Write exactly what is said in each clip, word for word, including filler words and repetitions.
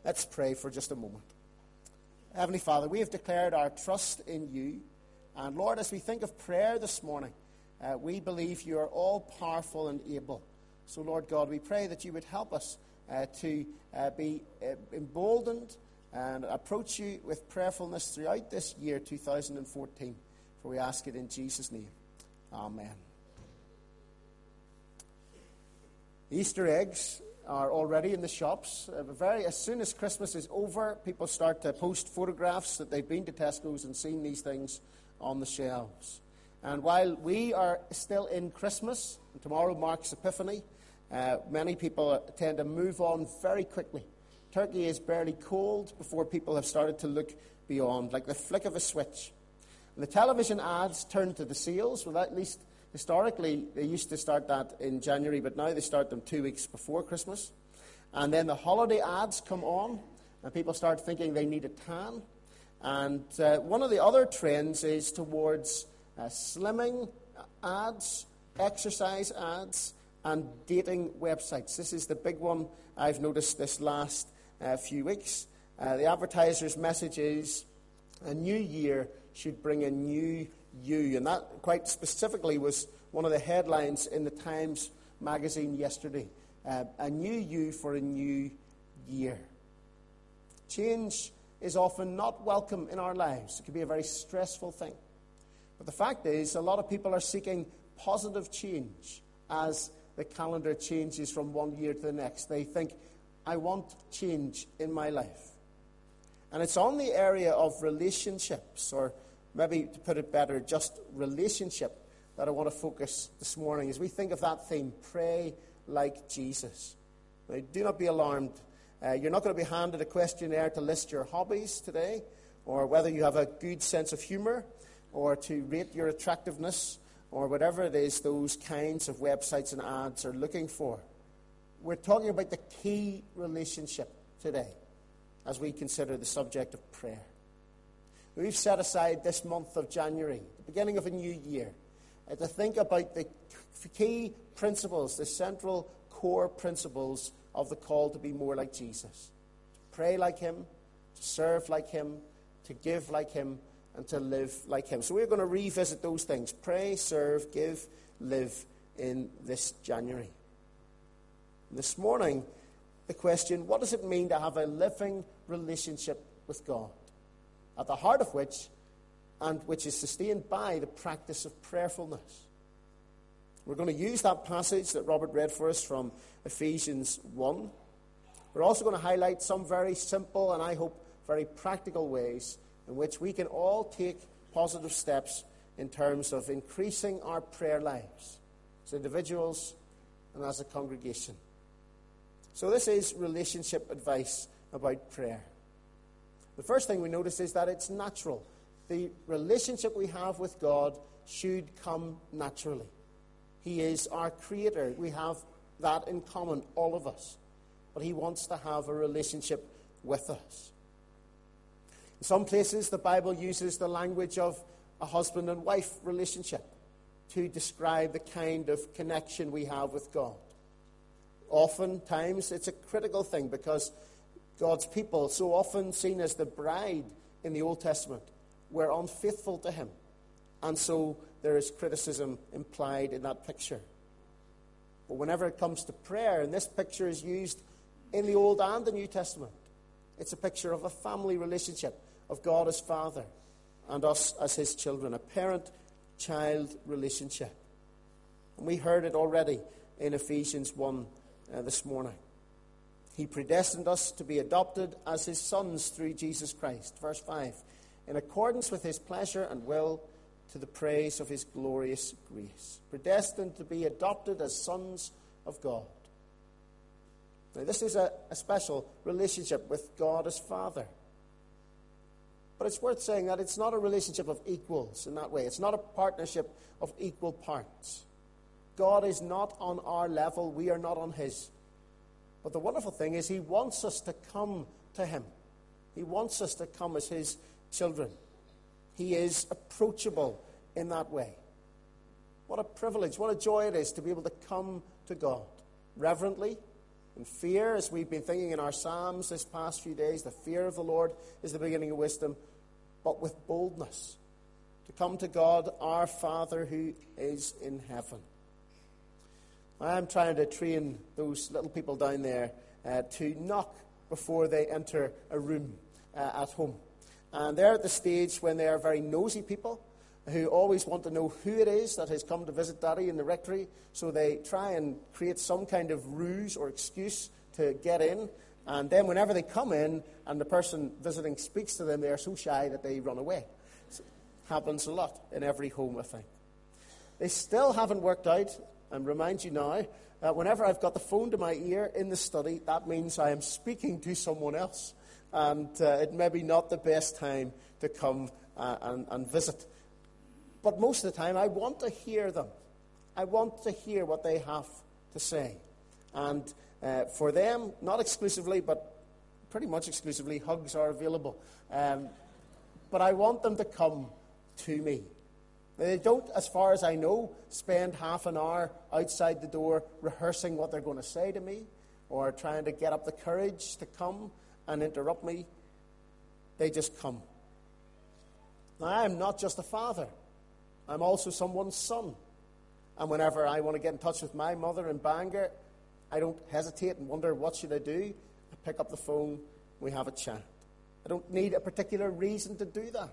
Let's pray for just a moment. Heavenly Father, we have declared our trust in you. And Lord, as we think of prayer this morning, uh, we believe you are all powerful and able. So Lord God, we pray that you would help us uh, to uh, be uh, emboldened and approach you with prayerfulness throughout this year, two thousand fourteen. For we ask it in Jesus' name. Amen. Easter eggs are already in the shops. Uh, very, as soon as Christmas is over, people start to post photographs that they've been to Tesco's and seen these things on the shelves. And while we are still in Christmas, and tomorrow marks Epiphany, uh, many people tend to move on very quickly. Turkey is barely cold before people have started to look beyond, like the flick of a switch. And the television ads turn to the sales. Well, at least historically, they used to start that in January, but now they start them two weeks before Christmas. And then the holiday ads come on, and people start thinking they need a tan. And uh, one of the other trends is towards uh, slimming ads, exercise ads, and dating websites. This is the big one I've noticed this last uh, few weeks. Uh, the advertiser's message is, a new year should bring a new you. And that quite specifically was one of the headlines in the Times magazine yesterday. Uh, a new you for a new year. Change is often not welcome in our lives. It can be a very stressful thing. But the fact is, a lot of people are seeking positive change as the calendar changes from one year to the next. They think, I want change in my life. And it's on the area of relationships, or maybe to put it better, just relationship, that I want to focus this morning as we think of that theme, pray like Jesus. Now, do not be alarmed. Uh, you're not going to be handed a questionnaire to list your hobbies today, or whether you have a good sense of humor, or to rate your attractiveness, or whatever it is those kinds of websites and ads are looking for. We're talking about the key relationship today as we consider the subject of prayer. We've set aside this month of January, the beginning of a new year, uh, to think about the key principles, the central core principles of the call to be more like Jesus. To pray like him, to serve like him, to give like him, and to live like him. So we're going to revisit those things. Pray, serve, give, live in this January. This morning, the question, what does it mean to have a living relationship with God? At the heart of which, and which is sustained by the practice of prayerfulness. We're going to use that passage that Robert read for us from Ephesians one. We're also going to highlight some very simple and I hope very practical ways in which we can all take positive steps in terms of increasing our prayer lives as individuals and as a congregation. So this is relationship advice about prayer. The first thing we notice is that it's natural. The relationship we have with God should come naturally. He is our creator. We have that in common, all of us. But he wants to have a relationship with us. In some places, the Bible uses the language of a husband and wife relationship to describe the kind of connection we have with God. Oftentimes, it's a critical thing because God's people, so often seen as the bride in the Old Testament, were unfaithful to him. And so there is criticism implied in that picture. But whenever it comes to prayer, and this picture is used in the Old and the New Testament, it's a picture of a family relationship, of God as Father and us as his children, a parent-child relationship. And we heard it already in Ephesians one uh, this morning. He predestined us to be adopted as his sons through Jesus Christ. Verse five, in accordance with his pleasure and will, to the praise of his glorious grace. Predestined to be adopted as sons of God. Now, this is a, a special relationship with God as Father. But it's worth saying that it's not a relationship of equals in that way. It's not a partnership of equal parts. God is not on our level. We are not on his. But the wonderful thing is he wants us to come to him. He wants us to come as his children. He is approachable in that way. What a privilege, what a joy it is to be able to come to God reverently, And fear, as we've been thinking in our Psalms this past few days, the fear of the Lord is the beginning of wisdom, but with boldness, to come to God, our Father who is in heaven. I'm trying to train those little people down there uh, to knock before they enter a room uh, at home. And they're at the stage when they are very nosy people who always want to know who it is that has come to visit Daddy in the rectory, so they try and create some kind of ruse or excuse to get in. And then whenever they come in and the person visiting speaks to them, they are so shy that they run away. It happens a lot in every home, I think. They still haven't worked out, and remind you now, that whenever I've got the phone to my ear in the study, that means I am speaking to someone else. And uh, it may be not the best time to come uh, and, and visit. But most of the time, I want to hear them. I want to hear what they have to say. And uh, for them, not exclusively, but pretty much exclusively, hugs are available. Um, but I want them to come to me. They don't, as far as I know, spend half an hour outside the door rehearsing what they're going to say to me or trying to get up the courage to come and interrupt me. They just come. Now, I am not just a father. I'm also someone's son. And whenever I want to get in touch with my mother in Bangor, I don't hesitate and wonder, what should I do? I pick up the phone, we have a chat. I don't need a particular reason to do that.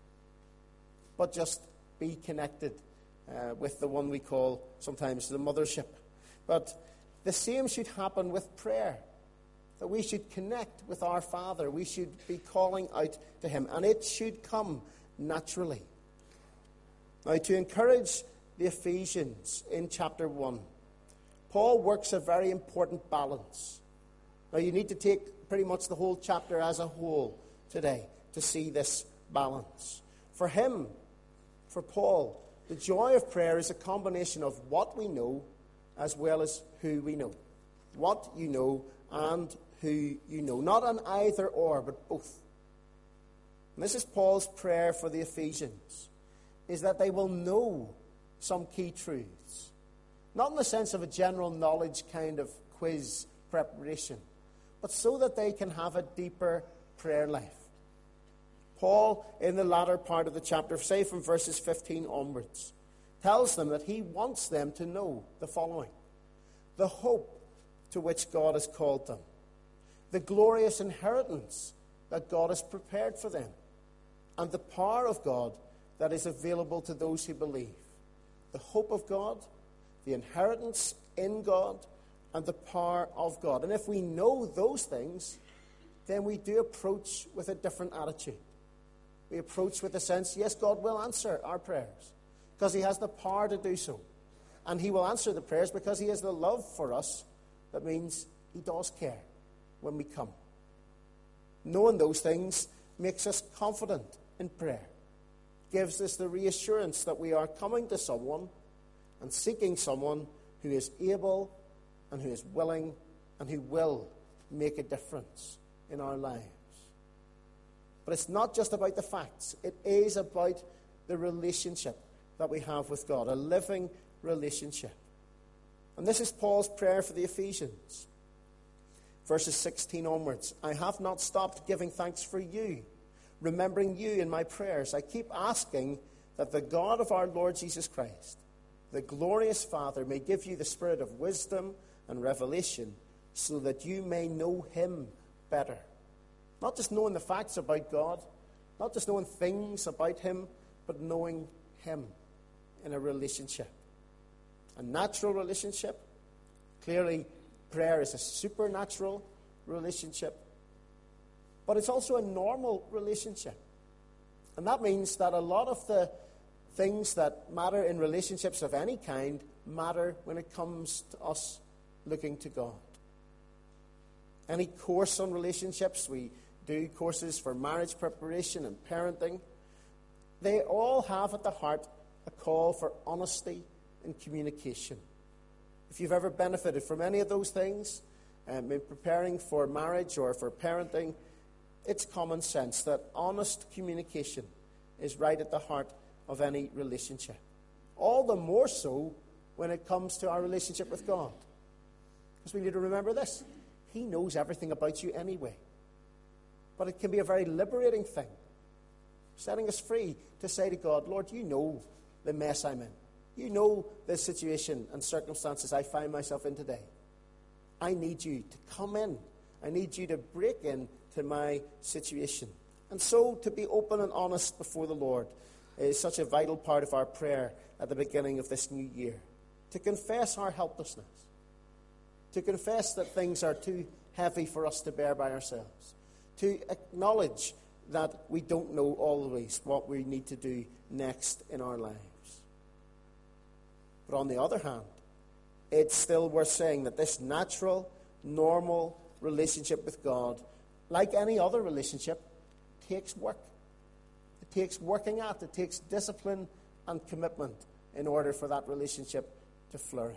But just be connected uh, with the one we call sometimes the mothership. But the same should happen with prayer. That we should connect with our Father. We should be calling out to Him. And it should come naturally. Now, to encourage the Ephesians in chapter one, Paul works a very important balance. Now, you need to take pretty much the whole chapter as a whole today to see this balance. For him, for Paul, the joy of prayer is a combination of what we know as well as who we know. What you know and who you know. Not an either or, but both. And this is Paul's prayer for the Ephesians, is that they will know some key truths. Not in the sense of a general knowledge kind of quiz preparation, but so that they can have a deeper prayer life. Paul, in the latter part of the chapter, say from verses fifteen onwards, tells them that he wants them to know the following: the hope to which God has called them, the glorious inheritance that God has prepared for them, and the power of God that is available to those who believe. The hope of God, the inheritance in God, and the power of God. And if we know those things, then we do approach with a different attitude. We approach with the sense, yes, God will answer our prayers, because He has the power to do so. And He will answer the prayers because He has the love for us. That means He does care when we come. Knowing those things makes us confident in prayer. Gives us the reassurance that we are coming to someone and seeking someone who is able and who is willing and who will make a difference in our lives. But it's not just about the facts. It is about the relationship that we have with God, a living relationship. And this is Paul's prayer for the Ephesians. Verses sixteen onwards. I have not stopped giving thanks for you, remembering you in my prayers. I keep asking that the God of our Lord Jesus Christ, the glorious Father, may give you the spirit of wisdom and revelation so that you may know Him better. Not just knowing the facts about God, not just knowing things about Him, but knowing Him in a relationship. A natural relationship. Clearly, prayer is a supernatural relationship. But it's also a normal relationship. And that means that a lot of the things that matter in relationships of any kind matter when it comes to us looking to God. Any course on relationships, we do courses for marriage preparation and parenting. They all have at the heart a call for honesty and communication. If you've ever benefited from any of those things, um, in preparing for marriage or for parenting, it's common sense that honest communication is right at the heart of any relationship. All the more so when it comes to our relationship with God. Because we need to remember this. He knows everything about you anyway. But it can be a very liberating thing, setting us free to say to God, Lord, you know the mess I'm in. You know the situation and circumstances I find myself in today. I need you to come in. I need you to break into my situation. And so to be open and honest before the Lord is such a vital part of our prayer at the beginning of this new year. To confess our helplessness. To confess that things are too heavy for us to bear by ourselves. To acknowledge that we don't know always what we need to do next in our lives. But on the other hand, it's still worth saying that this natural, normal relationship with God, like any other relationship, takes work. It takes working at, it takes discipline and commitment in order for that relationship to flourish.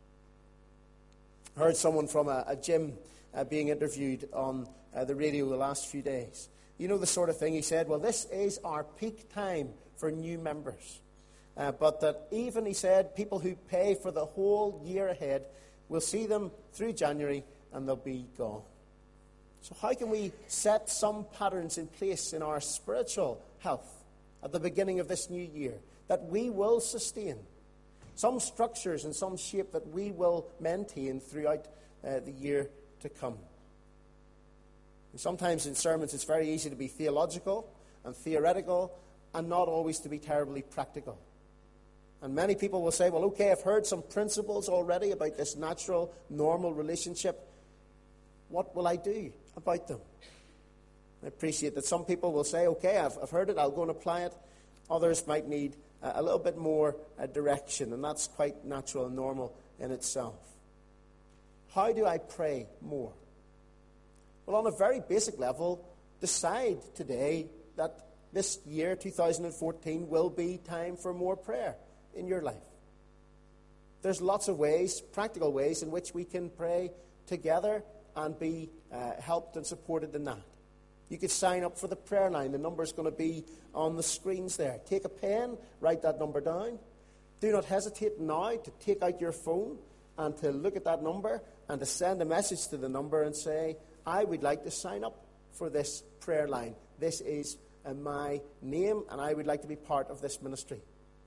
I heard someone from a, a gym uh, being interviewed on uh, the radio the last few days. You know the sort of thing he said, well, this is our peak time for new members. Uh, but that even, he said, people who pay for the whole year ahead will see them through January and they'll be gone. So how can we set some patterns in place in our spiritual health at the beginning of this new year that we will sustain? Some structures and some shape that we will maintain throughout uh, the year to come. And sometimes in sermons it's very easy to be theological and theoretical and not always to be terribly practical. And many people will say, well, okay, I've heard some principles already about this natural, normal relationship. What will I do about them? I appreciate that some people will say, okay, I've, I've heard it, I'll go and apply it. Others might need uh, a little bit more uh, direction, and that's quite natural and normal in itself. How do I pray more? Well, on a very basic level, decide today that this year, two thousand fourteen, will be time for more prayer in your life. There's lots of ways, practical ways, in which we can pray together and be uh, helped and supported in that. You could sign up for the prayer line. The number's going to be on the screens there. Take a pen, write that number down. Do not hesitate now to take out your phone and to look at that number and to send a message to the number and say, I would like to sign up for this prayer line. This is uh, my name, and I would like to be part of this ministry.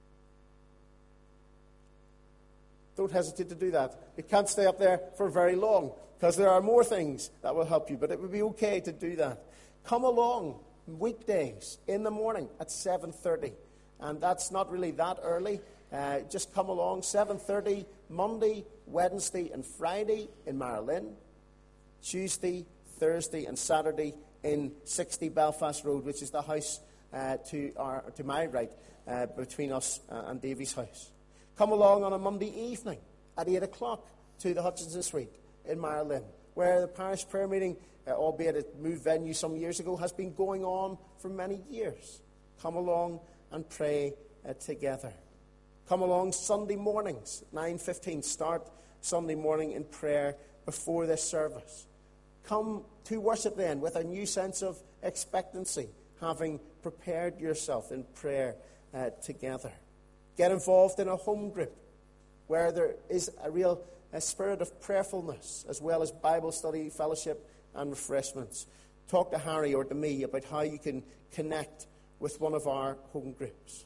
Don't hesitate to do that. You can't stay up there for very long because there are more things that will help you, but it would be okay to do that. Come along weekdays in the morning at seven thirty, and that's not really that early. Uh, just come along seven thirty Monday, Wednesday, and Friday in Marilyn, Tuesday, Thursday, and Saturday in sixty Belfast Road, which is the house uh, to our to my right uh, between us uh, and Davy's house. Come along on a Monday evening at eight o'clock to the Hutchinson Suite in Marilyn, where the parish prayer meeting, uh, albeit it moved venue some years ago, has been going on for many years. Come along and pray uh, together. Come along Sunday mornings, nine fifteen. Start Sunday morning in prayer before this service. Come to worship then with a new sense of expectancy, having prepared yourself in prayer uh, together. Get involved in a home group where there is a real a spirit of prayerfulness, as well as Bible study, fellowship, and refreshments. Talk to Harry or to me about how you can connect with one of our home groups.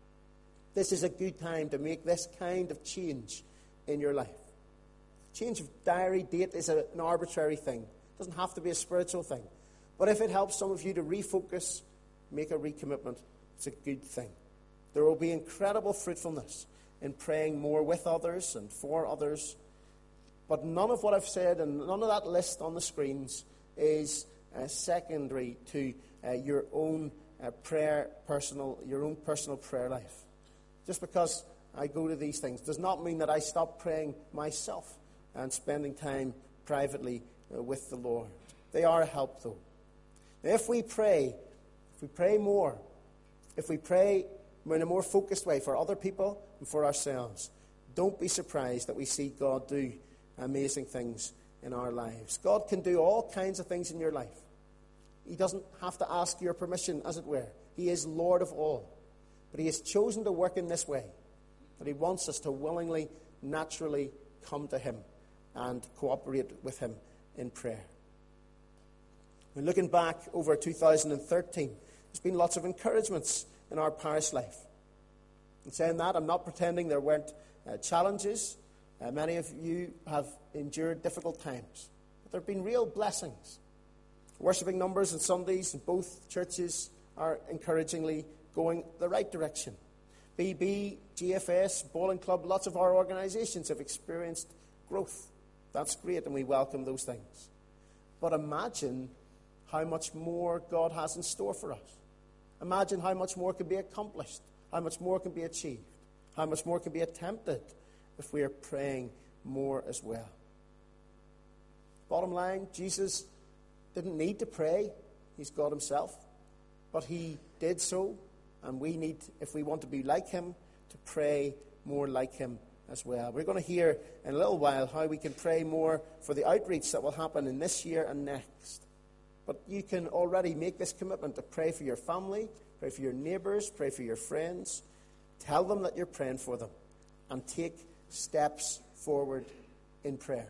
This is a good time to make this kind of change in your life. Change of diary date is a, an arbitrary thing. It doesn't have to be a spiritual thing. But if it helps some of you to refocus, make a recommitment, it's a good thing. There will be incredible fruitfulness in praying more with others and for others. But none of what I've said and none of that list on the screens is uh, secondary to uh, your own uh, prayer, personal, your own personal prayer life. Just because I go to these things does not mean that I stop praying myself and spending time privately uh, with the Lord. They are a help, though. Now, if we pray, if we pray more, if we pray in a more focused way for other people and for ourselves, don't be surprised that we see God do amazing things in our lives. God can do all kinds of things in your life. He doesn't have to ask your permission, as it were. He is Lord of all. But he has chosen to work in this way, that he wants us to willingly, naturally come to him and cooperate with him in prayer. We're looking back over two thousand thirteen. There's been lots of encouragements in our parish life. In saying that, I'm not pretending there weren't uh, challenges. Uh, many of you have endured difficult times. But there have been real blessings. Worshipping numbers on Sundays in both churches are encouragingly going the right direction. B B, G F S, Bowling Club, lots of our organisations have experienced growth. That's great, and we welcome those things. But imagine how much more God has in store for us. Imagine how much more can be accomplished, how much more can be achieved, how much more can be attempted if we are praying more as well. Bottom line, Jesus didn't need to pray. He's God himself. But he did so, and we need, if we want to be like him, to pray more like him as well. We're going to hear in a little while how we can pray more for the outreach that will happen in this year and next. But you can already make this commitment to pray for your family, pray for your neighbours, pray for your friends. Tell them that you're praying for them, and take steps forward in prayer.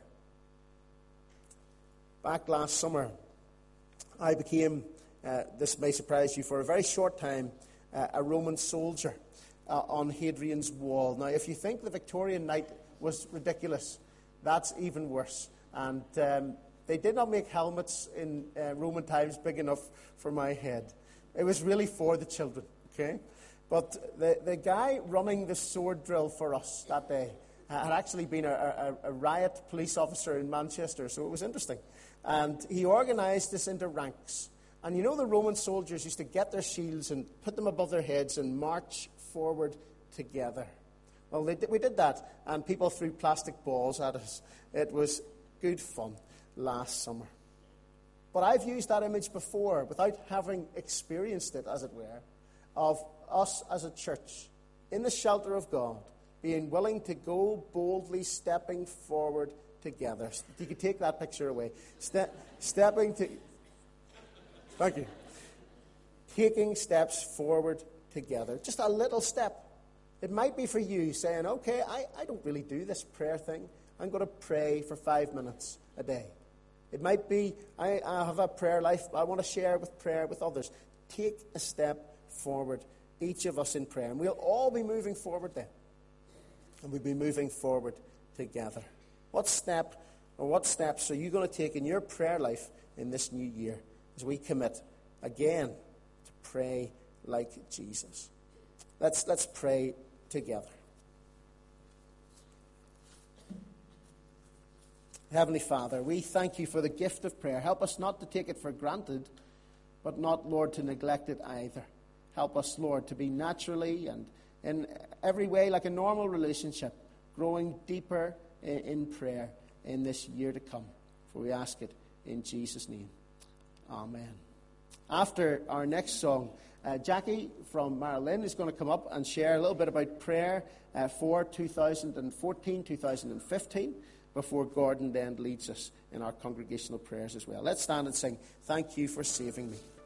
Back last summer, I became, uh, this may surprise you, for a very short time, uh, a Roman soldier uh, on Hadrian's Wall. Now, if you think the Victorian knight was ridiculous, that's even worse. And um, they did not make helmets in uh, Roman times big enough for my head. It was really for the children, okay? But the, the guy running the sword drill for us that day had actually been a, a, a riot police officer in Manchester, so it was interesting. And he organised this into ranks. And you know the Roman soldiers used to get their shields and put them above their heads and march forward together. Well, they did, we did that, and people threw plastic balls at us. It was good fun last summer. But I've used that image before without having experienced it, as it were, of us as a church in the shelter of God being willing to go boldly stepping forward together. You could take that picture away. Ste- stepping to... Thank you. Taking steps forward together. Just a little step. It might be for you saying, okay, I, I don't really do this prayer thing. I'm going to pray for five minutes a day. It might be, I, I have a prayer life. I want to share with prayer with others. Take a step forward, each of us in prayer. And we'll all be moving forward then. And we'll be moving forward together. What step or what steps are you going to take in your prayer life in this new year as we commit again to pray like Jesus? Let's, let's pray together. Heavenly Father, we thank you for the gift of prayer. Help us not to take it for granted, but not, Lord, to neglect it either. Help us, Lord, to be naturally and in every way like a normal relationship, growing deeper in, in prayer in this year to come. For we ask it in Jesus' name. Amen. After our next song, uh, Jackie from Marilyn is going to come up and share a little bit about prayer uh, for two thousand fourteen, two thousand fifteen, before Gordon then leads us in our congregational prayers as well. Let's stand and sing, "Thank You for Saving Me."